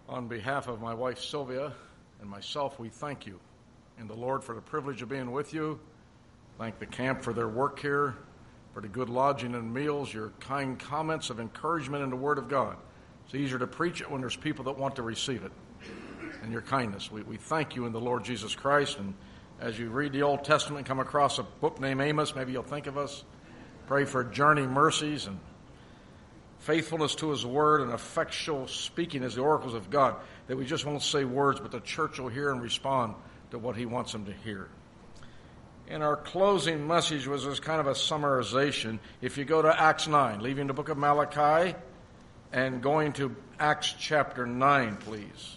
On behalf of my wife Sylvia and myself, we thank you in the Lord for the privilege of being with you. Thank the camp for their work here, for the good lodging and meals, your kind comments of encouragement in the Word of God. It's easier to preach it when there's people that want to receive it, and your kindness. We thank you in the Lord Jesus Christ, and as you read the Old Testament, come across a book named Amos, maybe you'll think of us. Pray for journeying mercies and faithfulness to His Word and effectual speaking as the oracles of God, that we just won't say words, but the church will hear and respond to what He wants them to hear. And our closing message was as kind of a summarization. If you go to Acts 9, leaving the book of Malachi and going to Acts chapter 9, please.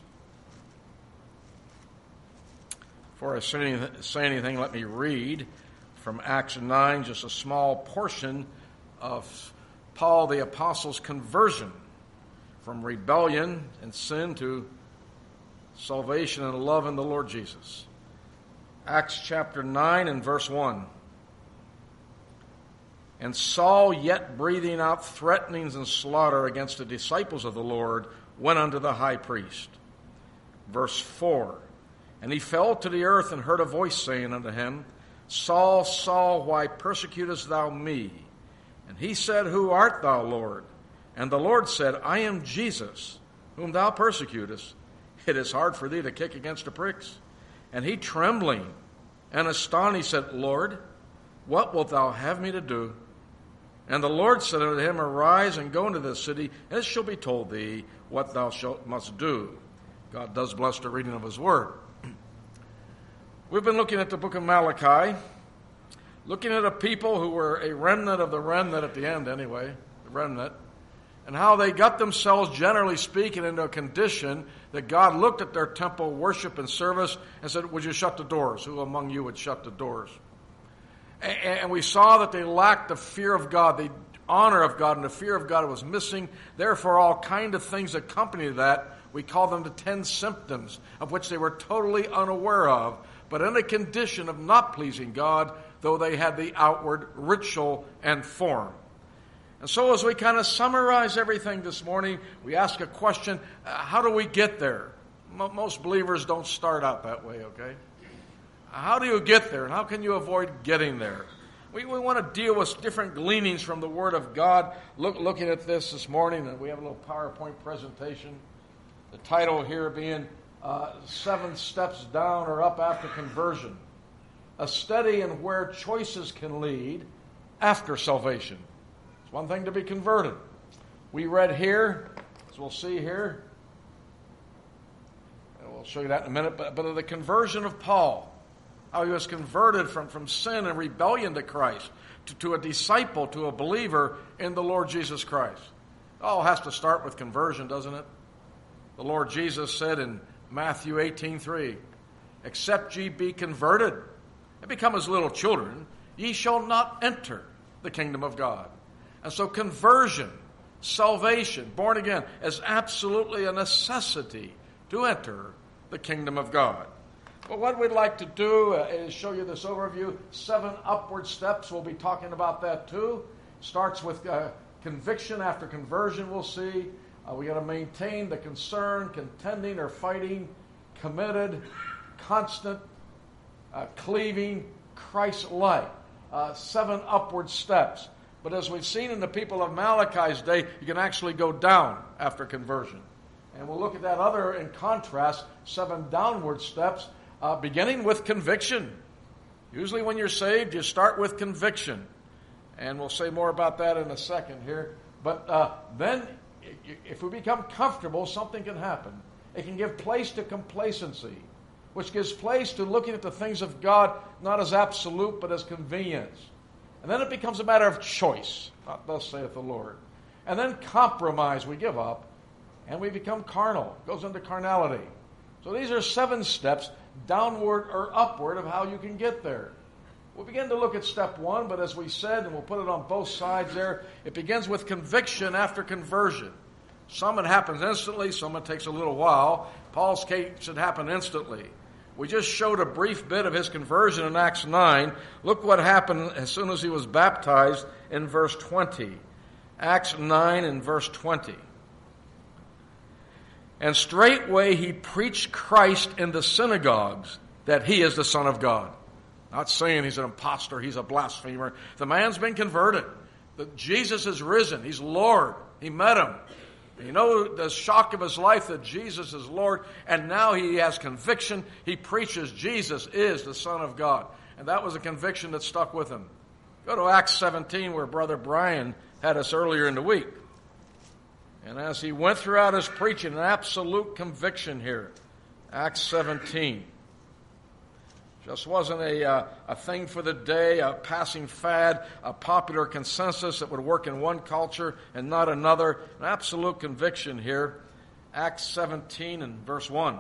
Before I say anything, let me read from Acts 9, just a small portion of Paul the Apostle's conversion from rebellion and sin to salvation and love in the Lord Jesus. Acts chapter 9 and verse 1. And Saul, yet breathing out threatenings and slaughter against the disciples of the Lord, went unto the high priest. Verse 4. And he fell to the earth and heard a voice saying unto him, Saul, Saul, why persecutest thou me? And he said, Who art thou, Lord? And the Lord said, I am Jesus, whom thou persecutest. It is hard for thee to kick against the pricks. And he, trembling and astonished, said, Lord, what wilt thou have me to do? And the Lord said unto him, Arise and go into this city, and it shall be told thee what thou must do. God does bless the reading of His Word. We've been looking at the book of Malachi, looking at a people who were a remnant of the remnant at the end anyway, the remnant, and how they got themselves, generally speaking, into a condition that God looked at their temple worship and service and said, would you shut the doors? Who among you would shut the doors? And we saw that they lacked the fear of God, the honor of God, and the fear of God was missing. Therefore, all kind of things accompanied that. We call them the 10 symptoms, of which they were totally unaware of, but in a condition of not pleasing God, though they had the outward ritual and form. And so as we kind of summarize everything this morning, we ask a question, how do we get there? Most believers don't start out that way, okay? How do you get there, and how can you avoid getting there? We want to deal with different gleanings from the Word of God. Looking at this morning, and we have a little PowerPoint presentation. The title here being 7 Steps Down or Up After Conversion. A study in where choices can lead after salvation. It's one thing to be converted. We read here, as we'll see here, and we'll show you that in a minute, but of the conversion of Paul, how he was converted from sin and rebellion to Christ, to a disciple, to a believer in the Lord Jesus Christ. It all has to start with conversion, doesn't it? The Lord Jesus said in Matthew 18:3, Except ye be converted and become as little children, ye shall not enter the kingdom of God. And so conversion, salvation, born again, is absolutely a necessity to enter the kingdom of God. Well, what we'd like to do is show you this overview. 7 upward steps. We'll be talking about that too. Starts with conviction after conversion, we'll see. We got to maintain the concern, contending or fighting, committed, constant, cleaving, Christ-like. 7 upward steps. But as we've seen in the people of Malachi's day, you can actually go down after conversion. And we'll look at that other, in contrast, 7 downward steps, beginning with conviction. Usually when you're saved, you start with conviction. And we'll say more about that in a second here. But then, if we become comfortable, something can happen. It can give place to complacency, which gives place to looking at the things of God not as absolute, but as convenience. And then it becomes a matter of choice, not thus saith the Lord. And then compromise, we give up, and we become carnal. It goes into carnality. So these are 7 steps, downward or upward, of how you can get there. We'll begin to look at step 1, but as we said, and we'll put it on both sides there, it begins with conviction after conversion. Some it happens instantly, some it takes a little while. Paul's case it happened instantly. We just showed a brief bit of his conversion in Acts 9. Look what happened as soon as he was baptized in verse 20. Acts 9 and verse 20. And straightway he preached Christ in the synagogues, that he is the Son of God. Not saying he's an impostor, he's a blasphemer. The man's been converted. That Jesus is risen. He's Lord. He met him. You know the shock of his life that Jesus is Lord, and now he has conviction. He preaches Jesus is the Son of God. And that was a conviction that stuck with him. Go to Acts 17, where Brother Brian had us earlier in the week. And as he went throughout his preaching, an absolute conviction here. Acts 17. Just wasn't a thing for the day, a passing fad, a popular consensus that would work in one culture and not another. An absolute conviction here. Acts 17 and verse 1.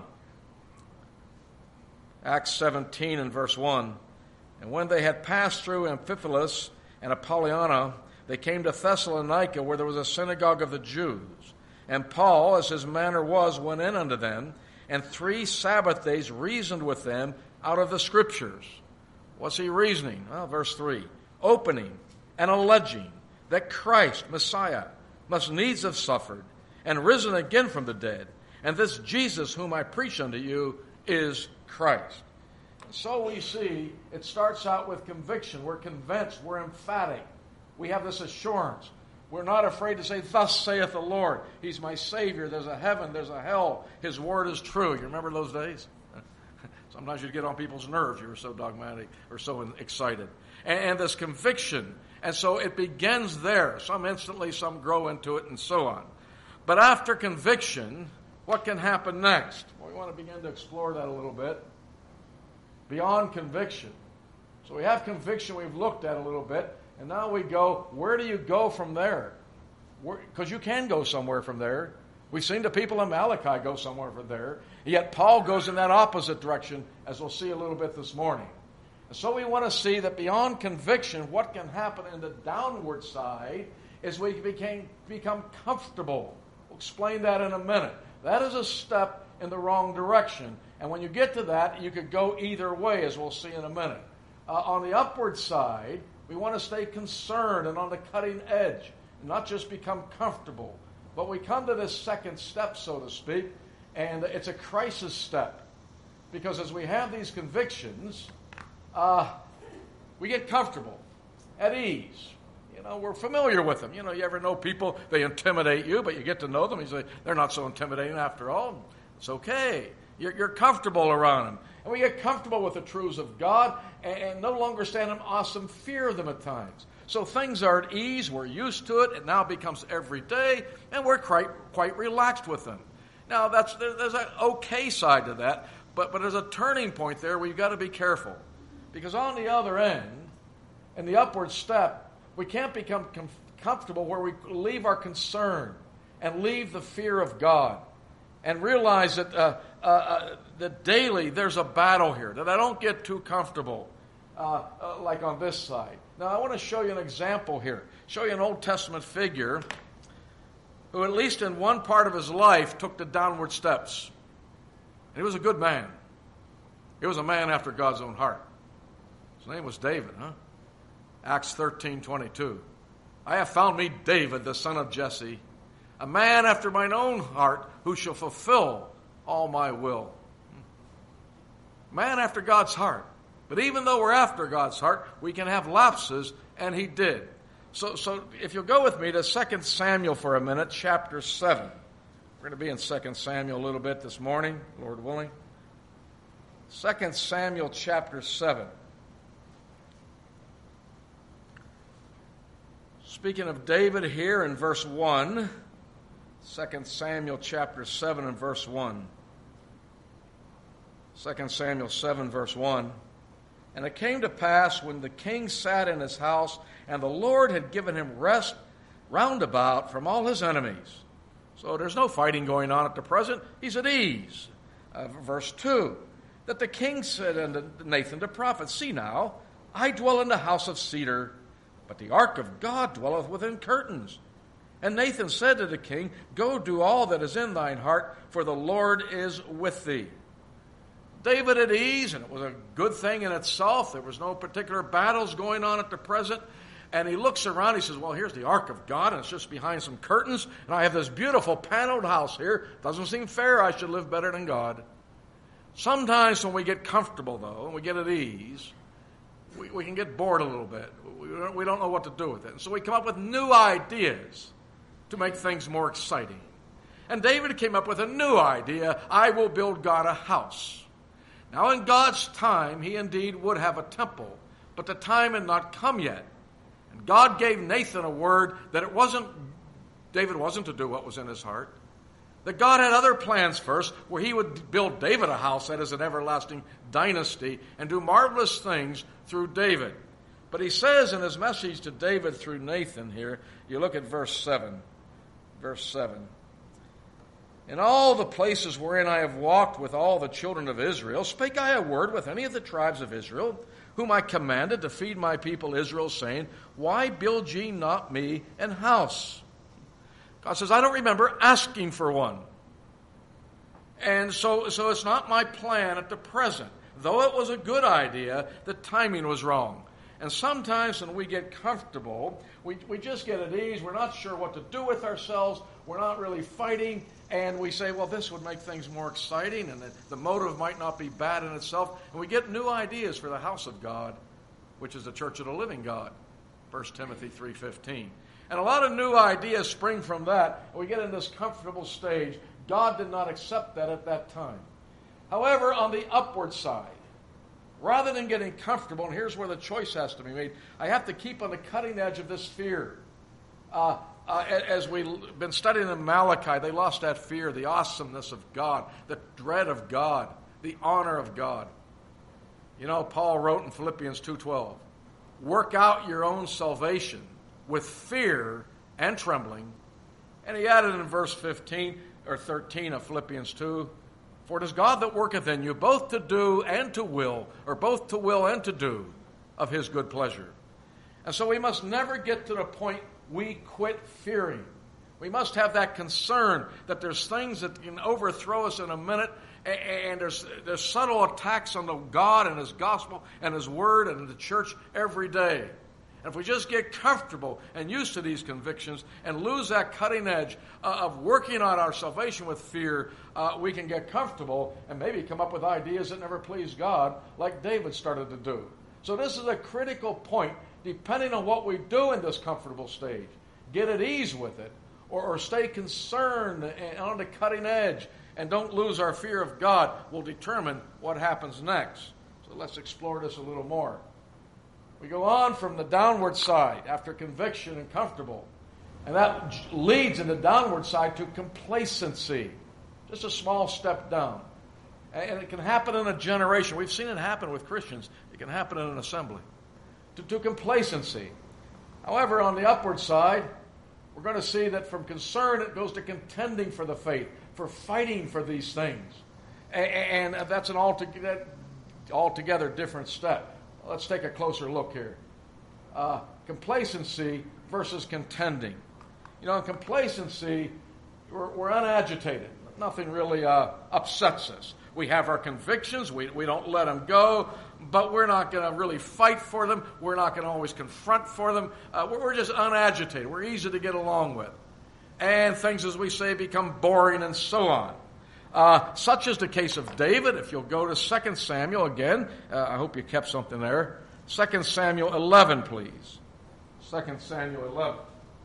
Acts 17 and verse 1. And when they had passed through Amphipolis and Apollonia, they came to Thessalonica, where there was a synagogue of the Jews. And Paul, as his manner was, went in unto them, and 3 Sabbath days reasoned with them out of the Scriptures. What's he reasoning? Well, verse 3. Opening and alleging that Christ, Messiah, must needs have suffered, and risen again from the dead, and this Jesus whom I preach unto you is Christ. So we see it starts out with conviction. We're convinced. We're emphatic. We have this assurance. We're not afraid to say, thus saith the Lord. He's my Savior. There's a heaven. There's a hell. His word is true. You remember those days? Sometimes you'd get on people's nerves. You were so dogmatic or so excited. And this conviction. And so it begins there. Some instantly, some grow into it, and so on. But after conviction, what can happen next? Well, we want to begin to explore that a little bit. Beyond conviction. So we have conviction we've looked at a little bit, and now we go, where do you go from there? Because you can go somewhere from there. We've seen the people in Malachi go somewhere from there, yet Paul goes in that opposite direction, as we'll see a little bit this morning. And so we want to see that beyond conviction, what can happen in the downward side is we become comfortable. We'll explain that in a minute. That is a step in the wrong direction. And when you get to that, you could go either way, as we'll see in a minute. On the upward side, we want to stay concerned and on the cutting edge, and not just become comfortable. But we come to this second step, so to speak, and it's a crisis step. Because as we have these convictions, we get comfortable, at ease. You know, we're familiar with them. You know, you ever know people, they intimidate you, but you get to know them. You say, they're not so intimidating after all. It's okay. You're comfortable around them. And we get comfortable with the truths of God and no longer stand in awesome fear of them at times. So things are at ease. We're used to it. It now becomes every day, and we're quite relaxed with them. Now, there's an okay side to that, but there's a turning point there where you've got to be careful. Because on the other end, in the upward step, we can't become comfortable where we leave our concern and leave the fear of God and realize that that daily there's a battle here, that I don't get too comfortable like on this side. Now, I want to show you an example here, show you an Old Testament figure who at least in one part of his life took the downward steps. And he was a good man. He was a man after God's own heart. His name was David, Acts 13:22. I have found me David, the son of Jesse, a man after mine own heart, who shall fulfill all my will. Man after God's heart. But even though we're after God's heart, we can have lapses, and he did. So if you'll go with me to 2 Samuel for a minute, chapter 7. We're going to be in 2 Samuel a little bit this morning, Lord willing. 2 Samuel chapter 7. Speaking of David here in verse 1, 2 Samuel chapter 7 and verse 1. 2 Samuel 7 verse 1. And it came to pass when the king sat in his house, and the Lord had given him rest round about from all his enemies. So there's no fighting going on at the present. He's at ease. Verse 2. That the king said unto Nathan the prophet, See now, I dwell in the house of cedar, but the ark of God dwelleth within curtains. And Nathan said to the king, Go do all that is in thine heart, for the Lord is with thee. David at ease, and it was a good thing in itself. There was no particular battles going on at the present. And he looks around, he says, well, here's the ark of God, and it's just behind some curtains, and I have this beautiful paneled house here. Doesn't seem fair. I should live better than God. Sometimes when we get comfortable, though, and we get at ease, we can get bored a little bit. We don't know what to do with it. And so we come up with new ideas to make things more exciting. And David came up with a new idea. I will build God a house. Now, in God's time, he indeed would have a temple, but the time had not come yet. And God gave Nathan a word that David wasn't to do what was in his heart. That God had other plans first, where he would build David a house, that is an everlasting dynasty, and do marvelous things through David. But he says in his message to David through Nathan here, you look at verse 7. Verse 7. In all the places wherein I have walked with all the children of Israel, spake I a word with any of the tribes of Israel, whom I commanded to feed my people Israel, saying, why build ye not me an house? God says, I don't remember asking for one. And so it's not my plan at the present. Though it was a good idea, the timing was wrong. And sometimes when we get comfortable, we just get at ease. We're not sure what to do with ourselves. We're not really fighting. And we say, well, this would make things more exciting, and the motive might not be bad in itself. And we get new ideas for the house of God, which is the church of the living God, 1 Timothy 3:15. And a lot of new ideas spring from that, and we get in this comfortable stage. God did not accept that at that time. However, on the upward side, rather than getting comfortable, and here's where the choice has to be made, I have to keep on the cutting edge of this fear. As we've been studying in Malachi, they lost that fear, the awesomeness of God, the dread of God, the honor of God. You know, Paul wrote in Philippians 2:12, work out your own salvation with fear and trembling. And he added in verse 15 or 13 of Philippians 2, for it is God that worketh in you both to do and to will, or both to will and to do of his good pleasure. And so we must never get to the point we quit fearing. We must have that concern that there's things that can overthrow us in a minute, and there's subtle attacks on the God and his gospel and his word and the church every day. And if we just get comfortable and used to these convictions and lose that cutting edge of working on our salvation with fear, we can get comfortable and maybe come up with ideas that never please God, like David started to do. So this is a critical point, depending on what we do in this comfortable stage. Get at ease with it, or stay concerned and on the cutting edge, and don't lose our fear of God will determine what happens next. So let's explore this a little more. We go on from the downward side after conviction and comfortable. And that leads in the downward side to complacency. Just a small step down. And it can happen in a generation. We've seen it happen with Christians. It can happen in an assembly. To complacency. However, on the upward side, we're going to see that from concern it goes to contending for the faith, for fighting for these things. And that's an altogether different step. Let's take a closer look here. Complacency versus contending. You know, in complacency, we're unagitated. Nothing really upsets us. We have our convictions. We don't let them go, but we're not going to really fight for them. We're not going to always confront for them. We're just unagitated. We're easy to get along with. And things, as we say, become boring and so on. Such is the case of David. If you'll go to 2 Samuel again, I hope you kept something there. 2 Samuel 11, please. 2 Samuel 11.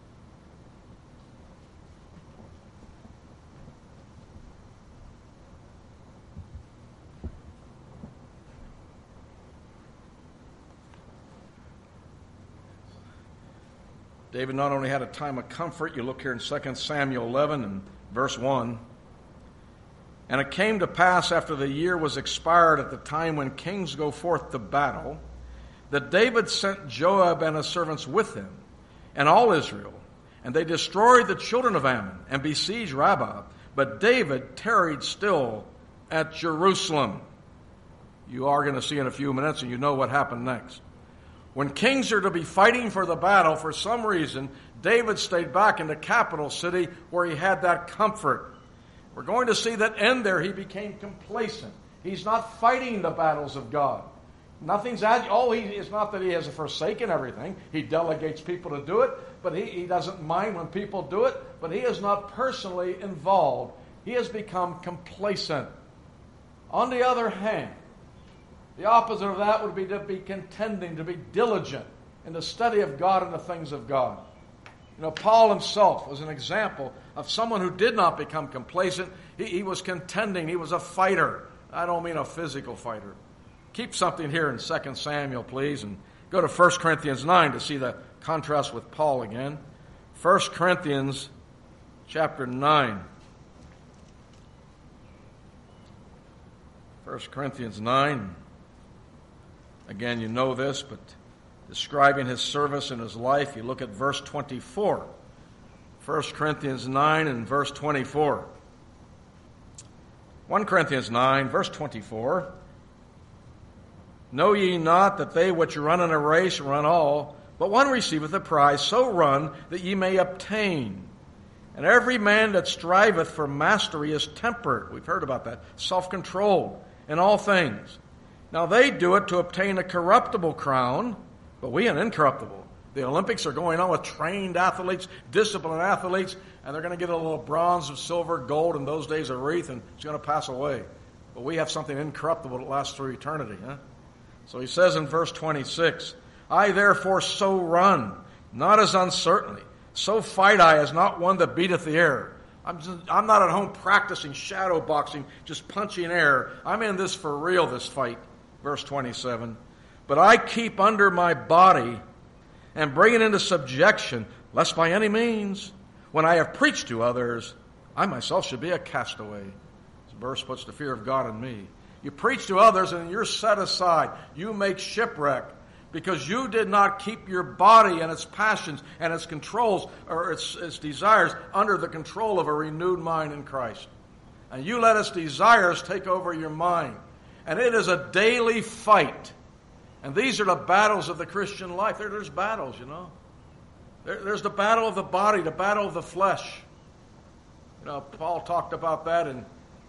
David not only had a time of comfort, you look here in 2 Samuel 11 and verse 1. And it came to pass after the year was expired at the time when kings go forth to battle, that David sent Joab and his servants with him, and all Israel, and they destroyed the children of Ammon, and besieged Rabbah. But David tarried still at Jerusalem. You are going to see in a few minutes, and you know what happened next. When kings are to be fighting for the battle, for some reason, David stayed back in the capital city where he had that comfort. We're going to see that in there he became complacent. He's not fighting the battles of God. Nothing's it's not that he has forsaken everything. He delegates people to do it, but he doesn't mind when people do it, but he is not personally involved. He has become complacent. On the other hand, the opposite of that would be to be contending, to be diligent in the study of God and the things of God. You know, Paul himself was an example of someone who did not become complacent. He was contending. He was a fighter. I don't mean a physical fighter. Keep something here in 2 Samuel, please, and go to 1 Corinthians 9 to see the contrast with Paul again. 1 Corinthians chapter 9. 1 Corinthians 9. Again, you know this, but describing his service and his life, you look at verse 24. 1 Corinthians 9 and verse 24. 1 Corinthians 9, verse 24. Know ye not that they which run in a race run all, but one receiveth a prize, so run that ye may obtain. And every man that striveth for mastery is temperate. We've heard about that. Self-controlled in all things. Now they do it to obtain a corruptible crown, but we an incorruptible. The Olympics are going on with trained athletes, disciplined athletes, and they're going to get a little bronze, silver, gold, in those days a wreath, and it's going to pass away. But we have something incorruptible that lasts through eternity. So he says in verse 26, I therefore so run, not as uncertainly. So fight I as not one that beateth the air. I'm not at home practicing shadow boxing, just punching air. I'm in this for real, this fight. Verse 27. But I keep under my body and bring it into subjection, lest by any means, when I have preached to others, I myself should be a castaway. This verse puts the fear of God in me. You preach to others and you're set aside. You make shipwreck because you did not keep your body and its passions and its controls or its desires under the control of a renewed mind in Christ. And you let its desires take over your mind. And it is a daily fight. And these are the battles of the Christian life. There's battles, you know. There's the battle of the body, the battle of the flesh. You know, Paul talked about that in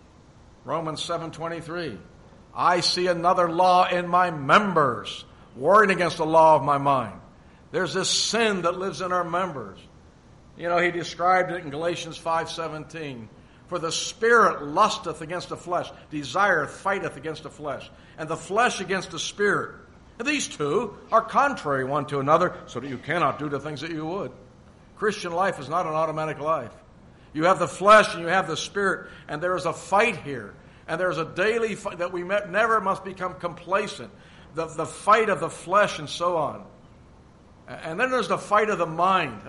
Romans 7:23. I see another law in my members, warring against the law of my mind. There's this sin that lives in our members. You know, he described it in Galatians 5:17. For the spirit lusteth against the flesh, desireth, fighteth against the flesh, and the flesh against the spirit. And these two are contrary one to another, so that you cannot do the things that you would. Christian life is not an automatic life. You have the flesh and you have the spirit, and there is a fight here. And there's a daily fight that we never must become complacent. The fight of the flesh and so on. And then there's the fight of the mind.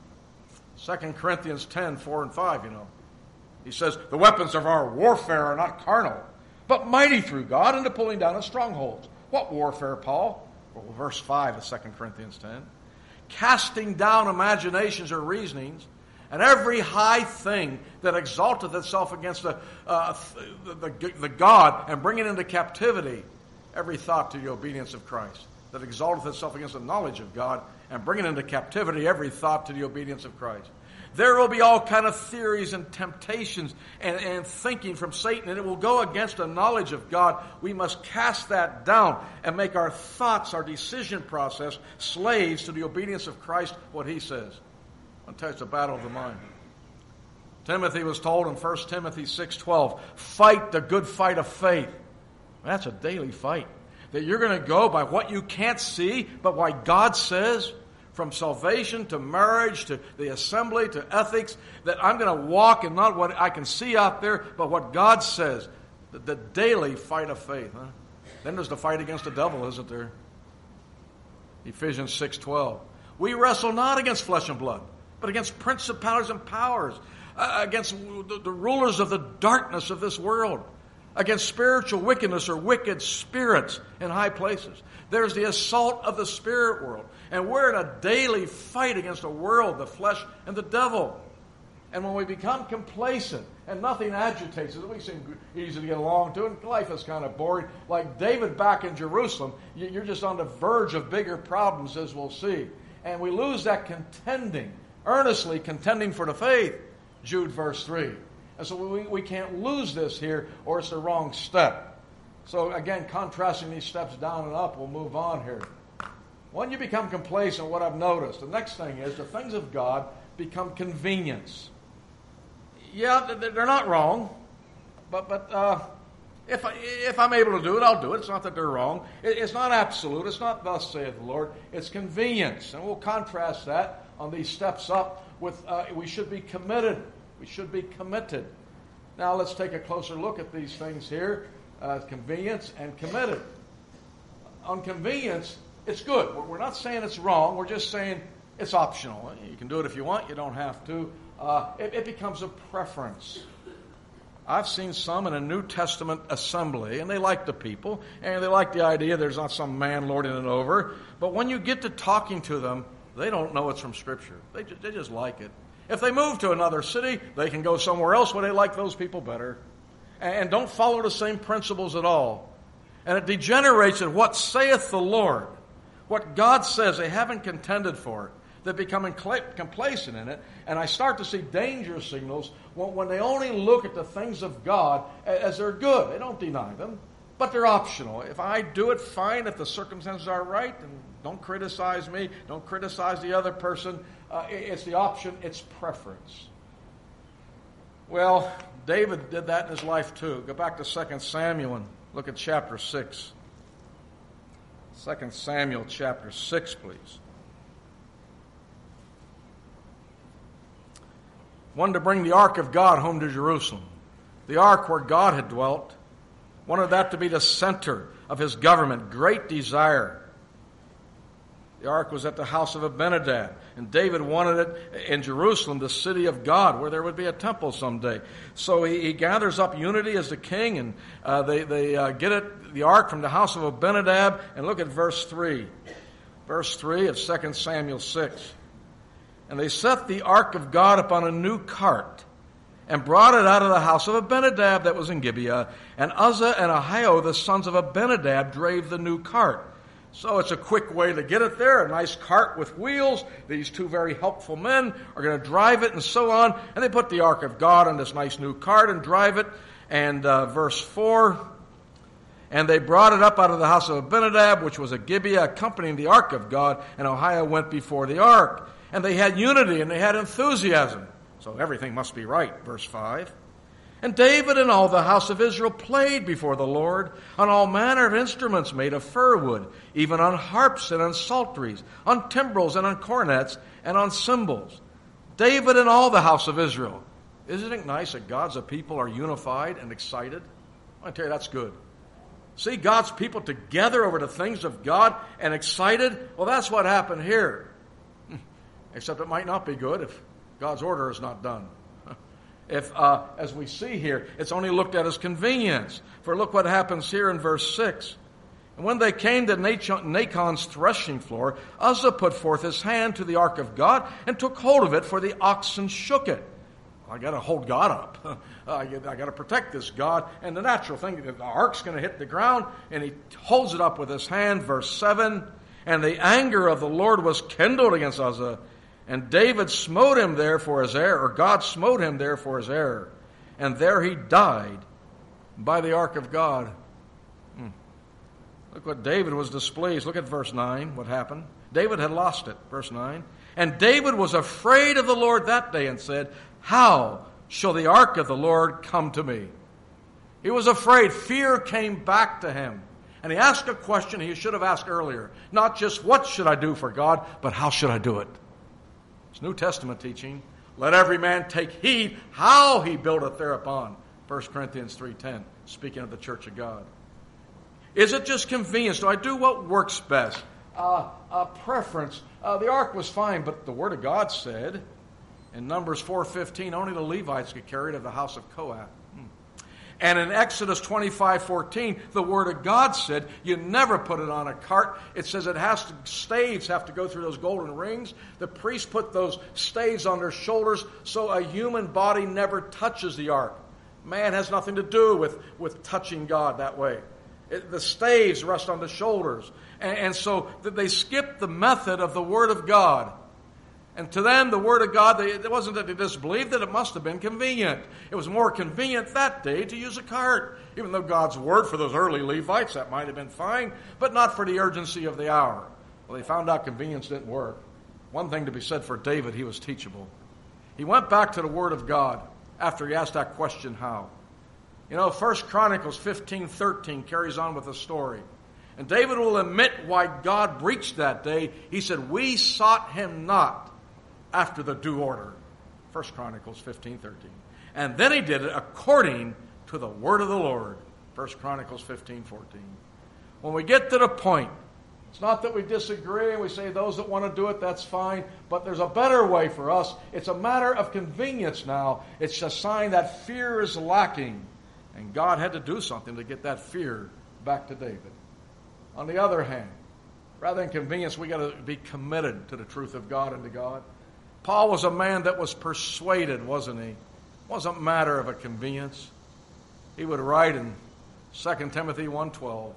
2 Corinthians 10:4 and 5, you know. He says, the weapons of our warfare are not carnal, but mighty through God into pulling down of strongholds. What warfare, Paul? Well, verse 5 of 2 Corinthians 10. Casting down imaginations or reasonings, and every high thing that exalteth itself against the God, and bringing into captivity every thought to the obedience of Christ. That exalteth itself against the knowledge of God, and bringing into captivity every thought to the obedience of Christ. There will be all kind of theories and temptations and thinking from Satan, and it will go against the knowledge of God. We must cast that down and make our thoughts, our decision process, slaves to the obedience of Christ, what he says. I'll tell you, it's a battle of the mind. Timothy was told in 1 Timothy 6:12, fight the good fight of faith. That's a daily fight. That you're going to go by what you can't see, but what God says. From salvation to marriage to the assembly to ethics, that I'm going to walk in not what I can see out there, but what God says. The daily fight of faith. Then there's the fight against the devil, isn't there? Ephesians 6:12. We wrestle not against flesh and blood, but against principalities and powers, against the rulers of the darkness of this world, against spiritual wickedness or wicked spirits in high places. There's the assault of the spirit world. And we're in a daily fight against the world, the flesh, and the devil. And when we become complacent and nothing agitates us, we seem easy to get along to, and life is kind of boring. Like David back in Jerusalem, you're just on the verge of bigger problems, as we'll see. And we lose that contending, earnestly contending for the faith, Jude verse 3. And so we can't lose this here, or it's the wrong step. So again, contrasting these steps down and up, we'll move on here. When you become complacent, what I've noticed, the next thing is the things of God become convenience. Yeah, they're not wrong, but if I'm able to do it, I'll do it. It's not that they're wrong. It's not absolute. It's not thus saith the Lord. It's convenience. And we'll contrast that on these steps up with we should be committed. We should be committed. Now let's take a closer look at these things here. Convenience and committed. On convenience, it's good. We're not saying it's wrong. We're just saying it's optional. You can do it if you want. You don't have to. It becomes a preference. I've seen some in a New Testament assembly, and they like the people, and they like the idea there's not some man lording it over. But when you get to talking to them, they don't know it's from Scripture. They just like it. If they move to another city, they can go somewhere else where they like those people better. And don't follow the same principles at all. And it degenerates in what saith the Lord. What God says, they haven't contended for it. They're becoming complacent in it. And I start to see danger signals when they only look at the things of God as they're good. They don't deny them, but they're optional. If I do it, fine. If the circumstances are right, then don't criticize me. Don't criticize the other person. It's the option. It's preference. Well, David did that in his life too. Go back to 2 Samuel and look at chapter 6. 2 Samuel chapter 6, please. Wanted to bring the ark of God home to Jerusalem. The ark where God had dwelt. Wanted that to be the center of his government. Great desire. The ark was at the house of Abinadab, and David wanted it in Jerusalem, the city of God, where there would be a temple someday. So he gathers up unity as the king, and they get it, the ark from the house of Abinadab, and look at verse 3. Verse 3 of 2 Samuel 6. And they set the ark of God upon a new cart, and brought it out of the house of Abinadab that was in Gibeah, and Uzzah and Ahio, the sons of Abinadab, drave the new cart. So it's a quick way to get it there, a nice cart with wheels. These two very helpful men are going to drive it and so on. And they put the ark of God on this nice new cart and drive it. And verse 4, and they brought it up out of the house of Abinadab, which was at Gibeah, accompanying the ark of God, and Ahio went before the ark. And they had unity and they had enthusiasm. So everything must be right, verse 5. And David and all the house of Israel played before the Lord on all manner of instruments made of fir wood, even on harps and on psalteries, on timbrels and on cornets and on cymbals. David and all the house of Israel. Isn't it nice that God's people are unified and excited? I tell you, that's good. See God's people together over the things of God and excited? Well, that's what happened here. Except it might not be good if God's order is not done. If, as we see here, it's only looked at as convenience. For look what happens here in verse 6. And when they came to Nachon's threshing floor, Uzzah put forth his hand to the ark of God and took hold of it, for the oxen shook it. I got to hold God up. I got to protect this God. And the natural thing, the ark's going to hit the ground, and he holds it up with his hand. Verse 7, and the anger of the Lord was kindled against Uzzah, and David smote him there for his error, or God smote him there for his error. And there he died by the ark of God. Look what David was displeased. Look at verse 9, what happened. David had lost it, verse 9. And David was afraid of the Lord that day and said, how shall the ark of the Lord come to me? He was afraid. Fear came back to him. And he asked a question he should have asked earlier. Not just what should I do for God, but how should I do it? It's New Testament teaching. Let every man take heed how he buildeth thereupon. 1 Corinthians 3:10, speaking of the church of God. Is it just convenience? Do I do what works best? Preference. The ark was fine, but the Word of God said in Numbers 4:15, only the Levites could carry it of the house of Kohath. And in Exodus 25:14, the Word of God said, you never put it on a cart. It says staves have to go through those golden rings. The priests put those staves on their shoulders so a human body never touches the ark. Man has nothing to do with touching God that way. The staves rest on the shoulders. And so they skipped the method of the Word of God. And to them, the Word of God, it wasn't that they disbelieved it, it must have been convenient. It was more convenient that day to use a cart. Even though God's Word for those early Levites, that might have been fine, but not for the urgency of the hour. Well, they found out convenience didn't work. One thing to be said for David, he was teachable. He went back to the Word of God after he asked that question, how? 1 Chronicles 15:13 carries on with the story. And David will admit why God breached that day. He said, we sought him not after the due order. 1 Chronicles 15:13. And then he did it according to the word of the Lord. 1 Chronicles 15:14. When we get to the point, it's not that we disagree and we say those that want to do it, that's fine, but there's a better way for us. It's a matter of convenience now. It's a sign that fear is lacking. And God had to do something to get that fear back to David. On the other hand, rather than convenience, we got to be committed to the truth of God and to God. Paul was a man that was persuaded, wasn't he? It wasn't a matter of a convenience. He would write in 2 Timothy 1:12,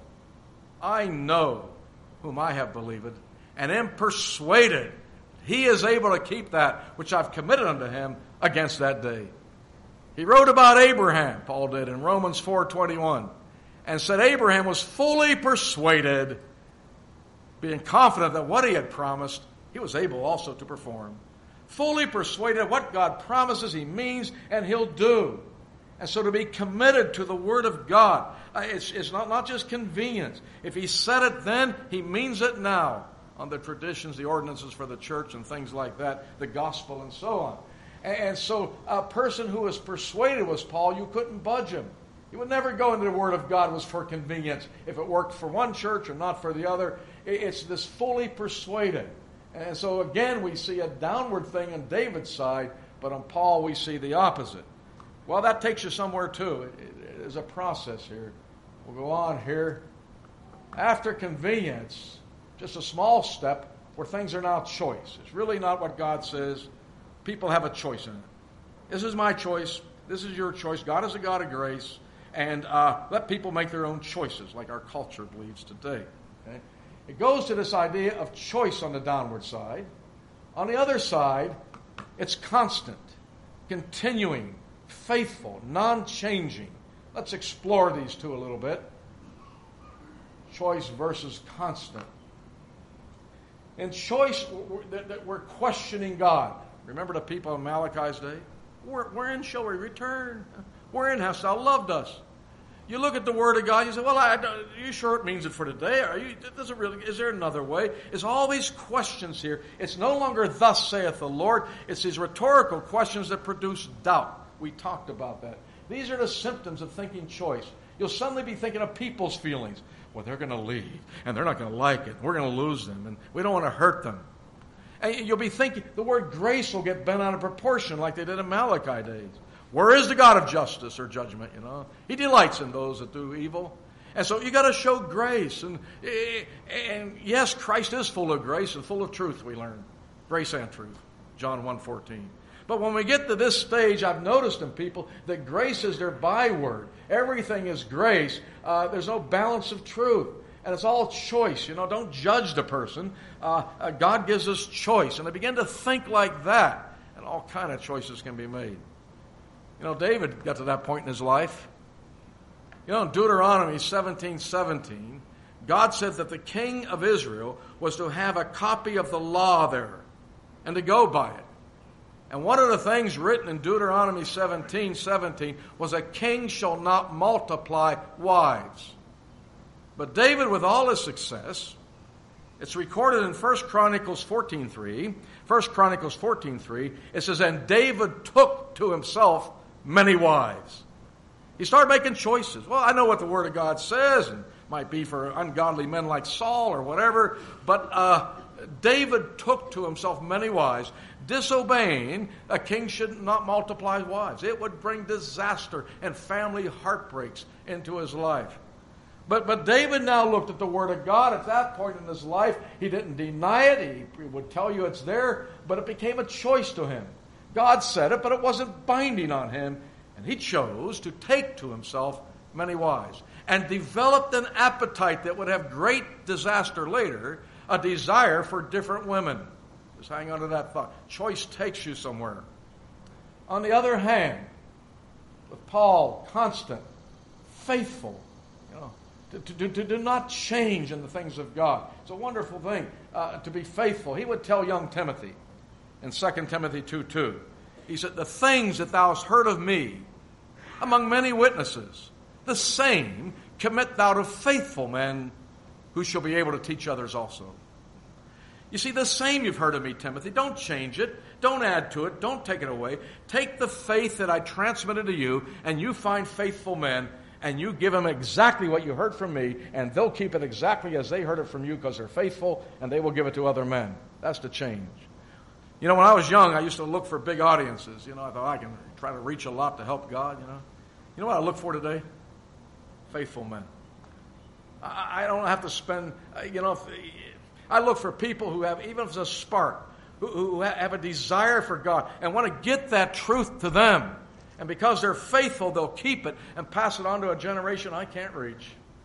I know whom I have believed, and am persuaded he is able to keep that which I've committed unto him against that day. He wrote about Abraham, Paul did, in Romans 4:21, and said Abraham was fully persuaded, being confident that what he had promised, he was able also to perform. Fully persuaded what God promises he means and he'll do. And so to be committed to the Word of God, it's not just convenience. If he said it then, he means it now. On the traditions, the ordinances for the church and things like that, the gospel and so on. And so a person who was persuaded was Paul, you couldn't budge him. He would never go into the Word of God was for convenience. If it worked for one church or not for the other, it's this fully persuaded. And so again, we see a downward thing on David's side, but on Paul we see the opposite. Well, that takes you somewhere too. It is a process here. We'll go on here. After convenience, just a small step where things are now choice. It's really not what God says. People have a choice in it. This is my choice. This is your choice. God is a God of grace. And let people make their own choices like our culture believes today. Okay? It goes to this idea of choice on the downward side. On the other side, it's constant, continuing, faithful, non-changing. Let's explore these two a little bit. Choice versus constant. In choice, we're questioning God. Remember the people in Malachi's day? Wherein shall we return? Wherein hast thou loved us? You look at the Word of God, you say, well, are you sure it means it for today? Is there another way? It's all these questions here. It's no longer thus saith the Lord. It's these rhetorical questions that produce doubt. We talked about that. These are the symptoms of thinking choice. You'll suddenly be thinking of people's feelings. Well, they're going to leave, and they're not going to like it. We're going to lose them, and we don't want to hurt them. And you'll be thinking, the word grace will get bent out of proportion like they did in Malachi days. Where is the God of justice or judgment, He delights in those that do evil. And so you got to show grace. And yes, Christ is full of grace and full of truth, we learn. Grace and truth. John 1:14. But when we get to this stage, I've noticed in people that grace is their byword. Everything is grace. There's no balance of truth. And it's all choice. Don't judge the person. God gives us choice. And they begin to think like that. And all kind of choices can be made. David got to that point in his life. In Deuteronomy 17:17, God said that the king of Israel was to have a copy of the law there and to go by it. And one of the things written in Deuteronomy 17:17 was a king shall not multiply wives. But David, with all his success, it's recorded in 1 Chronicles 14:3. 1 Chronicles 14:3, it says, and David took to himself many wives. He started making choices. Well, I know what the Word of God says, and might be for ungodly men like Saul or whatever, but David took to himself many wives, disobeying a king should not multiply wives. It would bring disaster and family heartbreaks into his life. But David now looked at the Word of God. At that point in his life, he didn't deny it. He would tell you it's there, but it became a choice to him. God said it, but it wasn't binding on him. And he chose to take to himself many wives and developed an appetite that would have great disaster later, a desire for different women. Just hang on to that thought. Choice takes you somewhere. On the other hand, with Paul, constant, faithful, to not change in the things of God. It's a wonderful thing to be faithful. He would tell young Timothy in 2 Timothy 2:2. He said, the things that thou hast heard of me among many witnesses, the same commit thou to faithful men who shall be able to teach others also. You see, the same you've heard of me, Timothy. Don't change it. Don't add to it. Don't take it away. Take the faith that I transmitted to you, and you find faithful men, and you give them exactly what you heard from me, and they'll keep it exactly as they heard it from you because they're faithful, and they will give it to other men. That's the change. You know, when I was young, I used to look for big audiences. You know, I thought I can try to reach a lot to help God, you know. You know what I look for today? Faithful men. I don't have to spend, I look for people who have, even if it's a spark, who have a desire for God and want to get that truth to them. And because they're faithful, they'll keep it and pass it on to a generation I can't reach.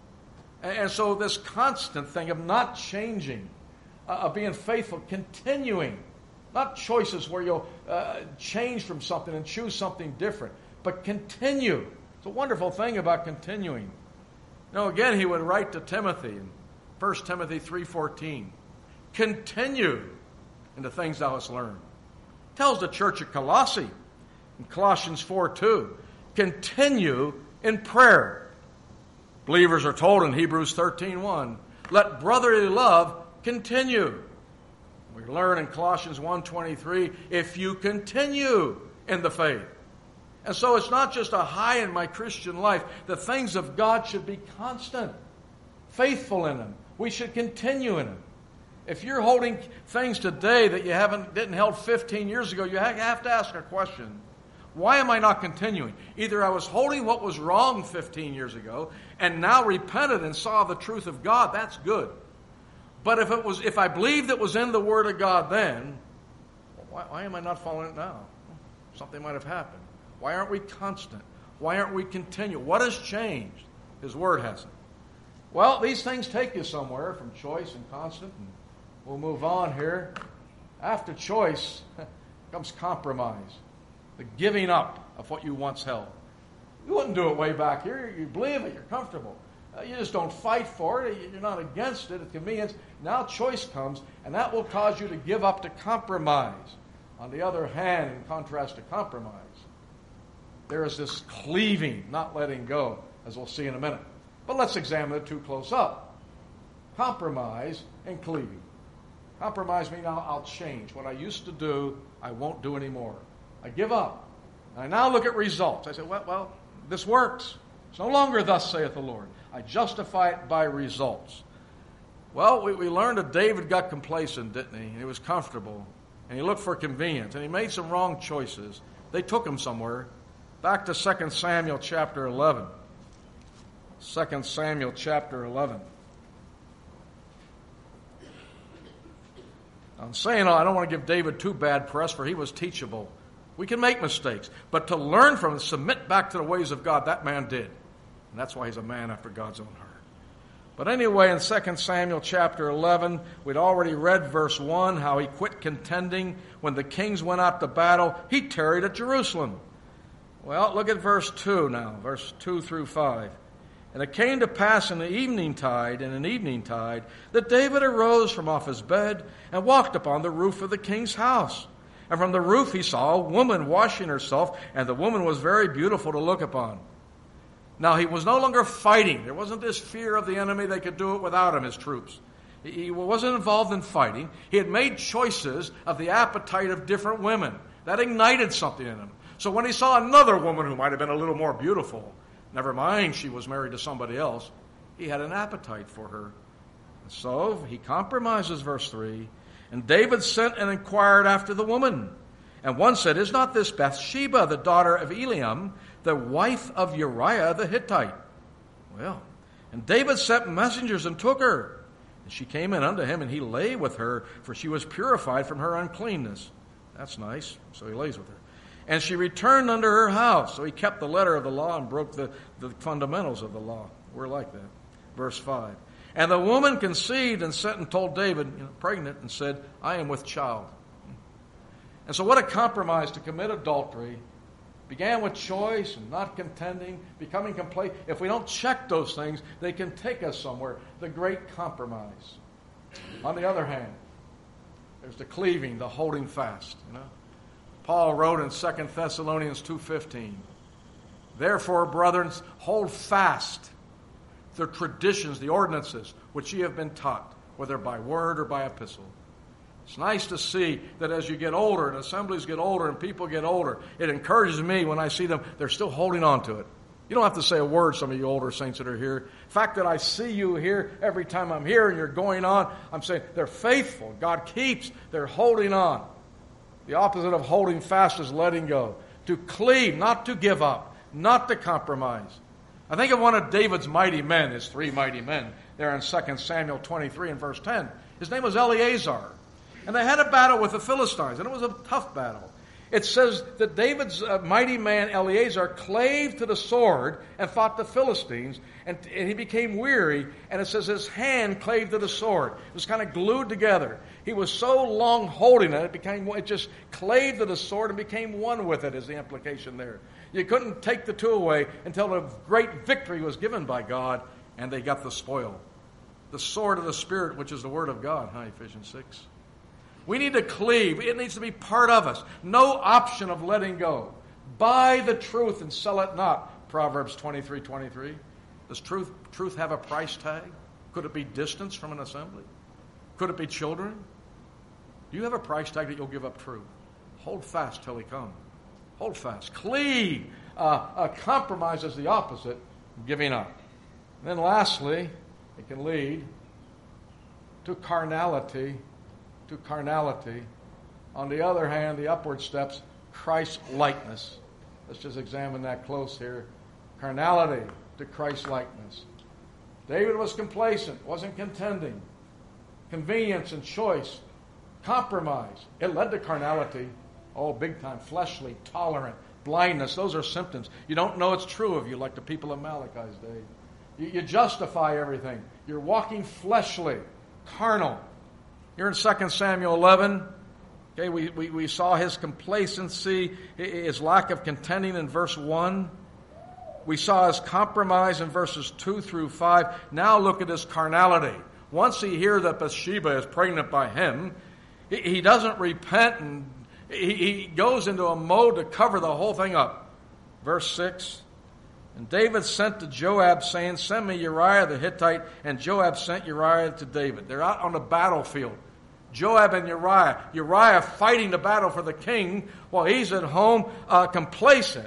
And so this constant thing of not changing, of being faithful, continuing, not choices where you'll change from something and choose something different, but continue. It's a wonderful thing about continuing. You know, again, he would write to Timothy in 1 Timothy 3:14, continue in the things thou hast learned. Tells the church at Colossae in Colossians 4:2, continue in prayer. Believers are told in Hebrews 13:1, let brotherly love continue. We learn in Colossians 1:23, if you continue in the faith. And so it's not just a high in my Christian life. The things of God should be constant, faithful in them. We should continue in them. If you're holding things today that you didn't held 15 years ago, you have to ask a question. Why am I not continuing? Either I was holding what was wrong 15 years ago and now repented and saw the truth of God, that's good. But if I believed it was in the Word of God then, why am I not following it now? Something might have happened. Why aren't we constant? Why aren't we continual? What has changed? His Word hasn't. Well, these things take you somewhere from choice and constant. And we'll move on here. After choice comes compromise. The giving up of what you once held. You wouldn't do it way back here. You believe it. You're comfortable. You just don't fight for it. You're not against it. It's convenience. Now choice comes, and that will cause you to give up to compromise. On the other hand, in contrast to compromise, there is this cleaving, not letting go, as we'll see in a minute. But let's examine it too close up. Compromise and cleaving. Compromise means I'll change. What I used to do, I won't do anymore. I give up. I now look at results. I say, well, this works. It's no longer thus saith the Lord. I justify it by results. Well, we learned that David got complacent, didn't he? He was comfortable. And he looked for convenience. And he made some wrong choices. They took him somewhere. Back to 2 Samuel chapter 11. 2 Samuel chapter 11. I'm saying I don't want to give David too bad press, for he was teachable. We can make mistakes. But to learn from and submit back to the ways of God, that man did. And that's why he's a man after God's own heart. But anyway, in 2 Samuel chapter 11, we'd already read verse 1, how he quit contending. When the kings went out to battle, he tarried at Jerusalem. Well, look at verse 2 now, verse 2 through 5. And it came to pass in an evening tide, that David arose from off his bed and walked upon the roof of the king's house. And from the roof he saw a woman washing herself, and the woman was very beautiful to look upon. Now he was no longer fighting. There wasn't this fear of the enemy. They could do it without him, his troops. He wasn't involved in fighting. He had made choices of the appetite of different women. That ignited something in him. So when he saw another woman who might have been a little more beautiful, never mind she was married to somebody else, he had an appetite for her. And so he compromises, verse 3. And David sent and inquired after the woman. And one said, is not this Bathsheba, the daughter of Eliam, the wife of Uriah the Hittite? Well, and David sent messengers and took her. And she came in unto him, and he lay with her, for she was purified from her uncleanness. That's nice. So he lays with her. And she returned unto her house. So he kept the letter of the law and broke the fundamentals of the law. We're like that. Verse 5. And the woman conceived and sent and told David, pregnant, and said, I am with child. And so what a compromise to commit adultery. Began with choice and not contending, becoming complacent. If we don't check those things, they can take us somewhere. The great compromise. On the other hand, there's the cleaving, the holding fast. Paul wrote in 2 Thessalonians 2:15, "Therefore, brethren, hold fast the traditions, the ordinances, which ye have been taught, whether by word or by epistle." It's nice to see that as you get older and assemblies get older and people get older, it encourages me when I see them, they're still holding on to it. You don't have to say a word, some of you older saints that are here. The fact that I see you here every time I'm here and you're going on, I'm saying they're faithful. God keeps, they're holding on. The opposite of holding fast is letting go. To cleave, not to give up, not to compromise. I think of one of David's mighty men, his 3 mighty men, there in 2 Samuel 23 and verse 10. His name was Eleazar. And they had a battle with the Philistines, and it was a tough battle. It says that David's mighty man Eleazar clave to the sword and fought the Philistines, and he became weary, and it says his hand clave to the sword. It was kind of glued together. He was so long holding it, it just clave to the sword and became one with it, is the implication there. You couldn't take the two away until the great victory was given by God, and they got the spoil. The sword of the Spirit, which is the Word of God, Ephesians 6. We need to cleave. It needs to be part of us. No option of letting go. Buy the truth and sell it not. Proverbs 23:23. Does truth have a price tag? Could it be distance from an assembly? Could it be children? Do you have a price tag that you'll give up truth? Hold fast till he comes. Hold fast. Cleave. Compromise is the opposite. Giving up. And then lastly, it can lead to carnality. On the other hand, the upward steps, Christ-likeness. Let's just examine that close here. Carnality to Christ-likeness. David was complacent, wasn't contending. Convenience and choice. Compromise. It led to carnality. Oh, big time. Fleshly, tolerant, blindness. Those are symptoms. You don't know it's true of you like the people of Malachi's day. You justify everything. You're walking fleshly, carnal. Here in 2 Samuel 11, okay, we saw his complacency, his lack of contending in verse 1. We saw his compromise in verses 2 through 5. Now look at his carnality. Once he hears that Bathsheba is pregnant by him, he doesn't repent, and he goes into a mode to cover the whole thing up. Verse 6, and David sent to Joab, saying, "Send me Uriah the Hittite." And Joab sent Uriah to David. They're out on the battlefield. Joab and Uriah fighting the battle for the king while he's at home complacent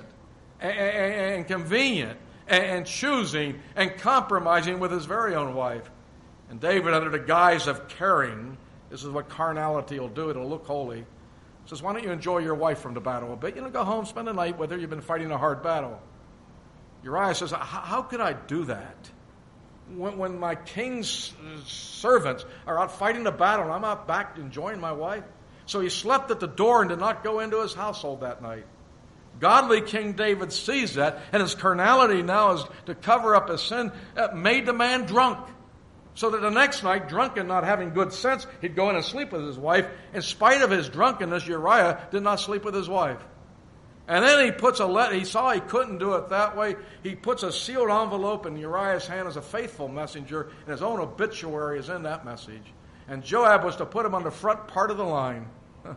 and convenient and choosing and compromising with his very own wife. And David, under the guise of caring, this is what carnality will do, it'll look holy, says, "Why don't you enjoy your wife from the battle a bit? Go home, spend the night with her. You've been fighting a hard battle." Uriah says, "How could I do that? When my king's servants are out fighting the battle and I'm out back enjoying my wife?" So he slept at the door and did not go into his household that night. Godly King David sees that, and his carnality now is to cover up his sin, made the man drunk. So that the next night, drunken, not having good sense, he'd go in and sleep with his wife. In spite of his drunkenness, Uriah did not sleep with his wife. And then he puts a letter. He saw he couldn't do it that way. He puts a sealed envelope in Uriah's hand as a faithful messenger, and his own obituary is in that message. And Joab was to put him on the front part of the line.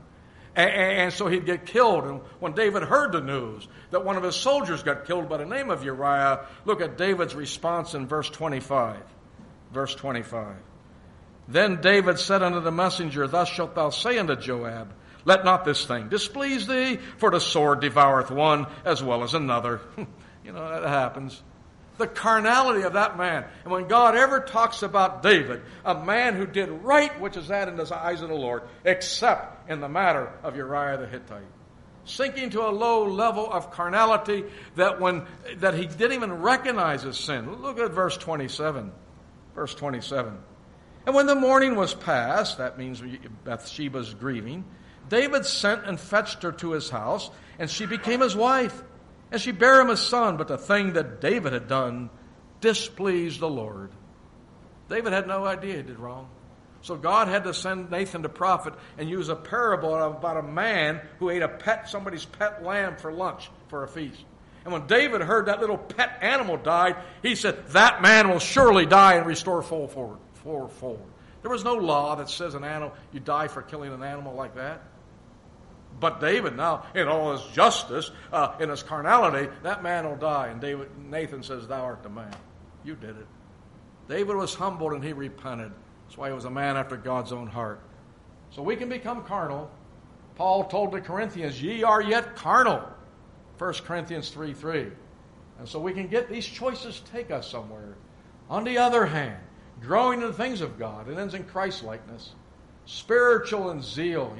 And so he'd get killed. And when David heard the news that one of his soldiers got killed by the name of Uriah, look at David's response in verse 25. Verse 25. Then David said unto the messenger, "Thus shalt thou say unto Joab, let not this thing displease thee, for the sword devoureth one as well as another." That happens. The carnality of that man. And when God ever talks about David, a man who did right which is that in the eyes of the Lord, except in the matter of Uriah the Hittite. Sinking to a low level of carnality that he didn't even recognize his sin. Look at verse 27. Verse 27. And when the morning was past, that means Bathsheba's grieving, David sent and fetched her to his house, and she became his wife. And she bare him a son, but the thing that David had done displeased the Lord. David had no idea he did wrong. So God had to send Nathan the prophet and use a parable about a man who ate somebody's pet lamb for lunch for a feast. And when David heard that little pet animal died, he said, that man will surely die and restore fourfold. There was no law that says you die for killing an animal like that. But David now, in all his justice, in his carnality, that man will die. And Nathan says, thou art the man. You did it. David was humbled and he repented. That's why he was a man after God's own heart. So we can become carnal. Paul told the Corinthians, ye are yet carnal. 1 Corinthians 3:3. And so we can get these choices take us somewhere. On the other hand, growing in the things of God, it ends in Christ-likeness. Spiritual and zeal,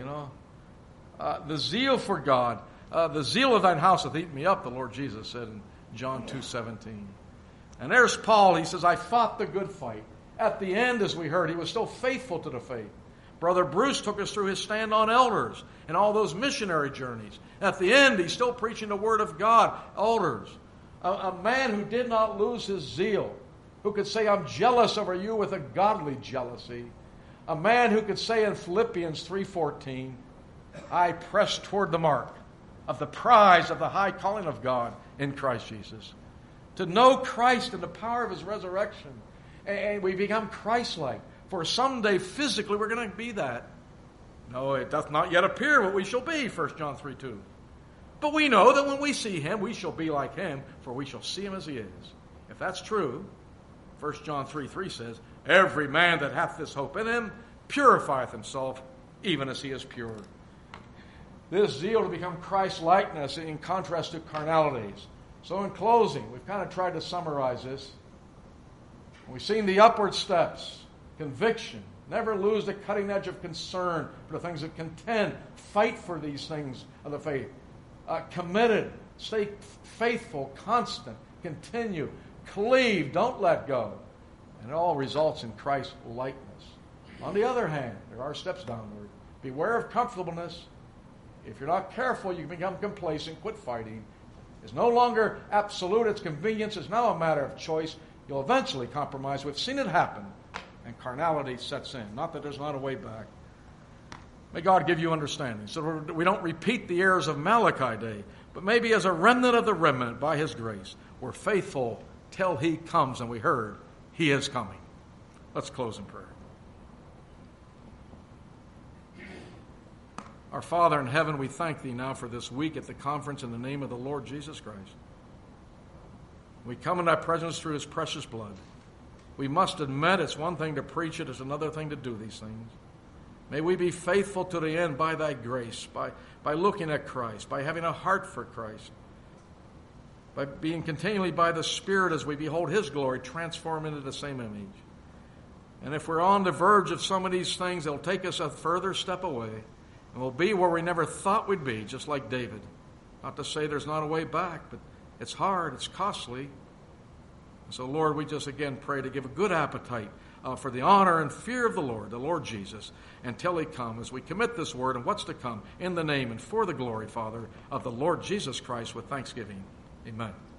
the zeal for God. The zeal of thine house hath eaten me up, the Lord Jesus said in John 2:17. And there's Paul. He says, I fought the good fight. At the end, as we heard, he was still faithful to the faith. Brother Bruce took us through his stand on elders and all those missionary journeys. At the end, he's still preaching the word of God. Elders. A man who did not lose his zeal. Who could say, I'm jealous over you with a godly jealousy. A man who could say in Philippians 3:14, I press toward the mark of the prize of the high calling of God in Christ Jesus. To know Christ and the power of his resurrection. And we become Christ-like. For someday physically we're going to be that. No, it doth not yet appear what we shall be, 1 John 3:2. But we know that when we see him, we shall be like him, for we shall see him as he is. If that's true, 1 John 3:3 says, every man that hath this hope in him purifieth himself, even as he is pure. This zeal to become Christ-likeness in contrast to carnalities. So in closing, we've kind of tried to summarize this. We've seen the upward steps, conviction, never lose the cutting edge of concern for the things that contend, fight for these things of the faith, committed, stay faithful, constant, continue, cleave, don't let go. And it all results in Christ's likeness. On the other hand, there are steps downward. Beware of comfortableness. If you're not careful, you can become complacent, quit fighting. It's no longer absolute, it's convenience, it's now a matter of choice. You'll eventually compromise. We've seen it happen, and carnality sets in. Not that there's not a way back. May God give you understanding, so we don't repeat the errors of Malachi Day, but maybe as a remnant of the remnant, by his grace, we're faithful till he comes, and we heard he is coming. Let's close in prayer. Our Father in heaven, we thank thee now for this week at the conference in the name of the Lord Jesus Christ. We come in thy presence through his precious blood. We must admit it's one thing to preach it, it's another thing to do these things. May we be faithful to the end by thy grace, by looking at Christ, by having a heart for Christ, by being continually by the Spirit as we behold his glory transform into the same image. And if we're on the verge of some of these things, it'll take us a further step away, and we'll be where we never thought we'd be, just like David. Not to say there's not a way back, but it's hard, it's costly. So, Lord, we just again pray to give a good appetite for the honor and fear of the Lord Jesus, until he come, as we commit this word and what's to come in the name and for the glory, Father, of the Lord Jesus Christ with thanksgiving. Amen.